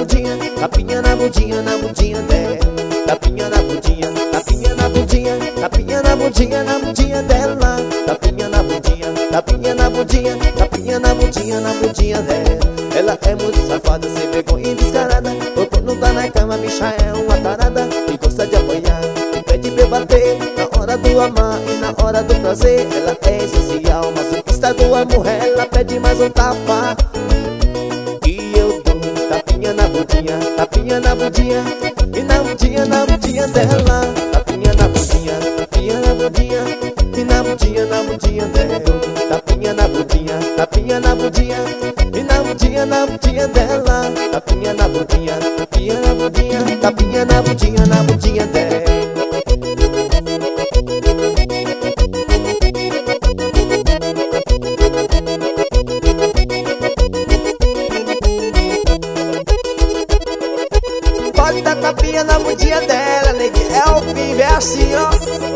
bundinha, tapinha na bundinha, na bundinha dela. Tapinha na bundinha, tapinha na bundinha, tapinha na bundinha, na bundinha dela. Tapinha na bundinha, tapinha na bundinha, tapinha na bundinha, na bundinha dela. Ela é muito safada, sem vergonha e descarada. Quando tá na cama, bicha é uma tarada. E gosta de apanhar, e pede pra eu bater. Na hora do amar e na hora do prazer. Ela é essencial, masoquista do amor. Ela pede mais um tapa e eu dou tapinha na bundinha, tapinha na bundinha. E na bundinha, na bundinha dela. Tapinha na bundinha, tapinha na bundinha. E na bundinha, na bundinha dela. Tapinha na bundinha, tapinha na bundinha. E na bundinha dela. Tapinha na bundinha, tapinha na bundinha. Tapinha na bundinha dela. Pode dar tapinha na bundinha dela, negue, é o vivo, é assim, ó.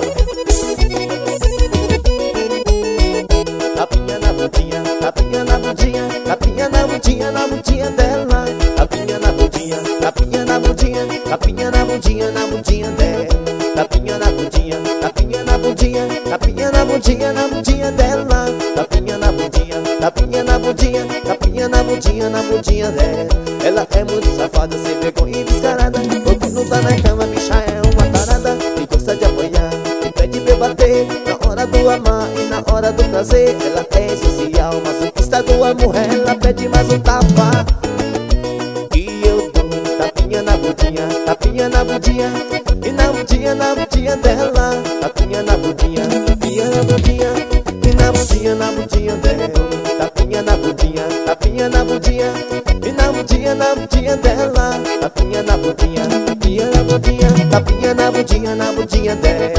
Tapinha na bundinha, tapinha na bundinha, tapinha na bundinha, na bundinha dela. Tapinha na bundinha, tapinha na bundinha, tapinha na bundinha, na bundinha dela. Tapinha na bundinha, tapinha na bundinha, tapinha na bundinha, na bundinha dela. Tapinha na bundinha, tapinha na bundinha, tapinha na bundinha, na bundinha dela. Ela é muito safada, sem vergonha e descarada. Quando tá na cama, bicha é uma tarada. E gosta de apanhar, e pede pra eu bater. Na hora do amar e na hora do prazer. Ela é essencial, masoquista do amor. Ela pede mais um tapa e eu dou tapinha na bundinha, tapinha na bundinha. E na bundinha dela. Tapinha na bundinha, tapinha na bundinha. E na bundinha dela. Tapinha na bundinha, tapinha na bundinha. E na bundinha dela. Tapinha na bundinha, tapinha na bundinha. Tapinha na bundinha dela.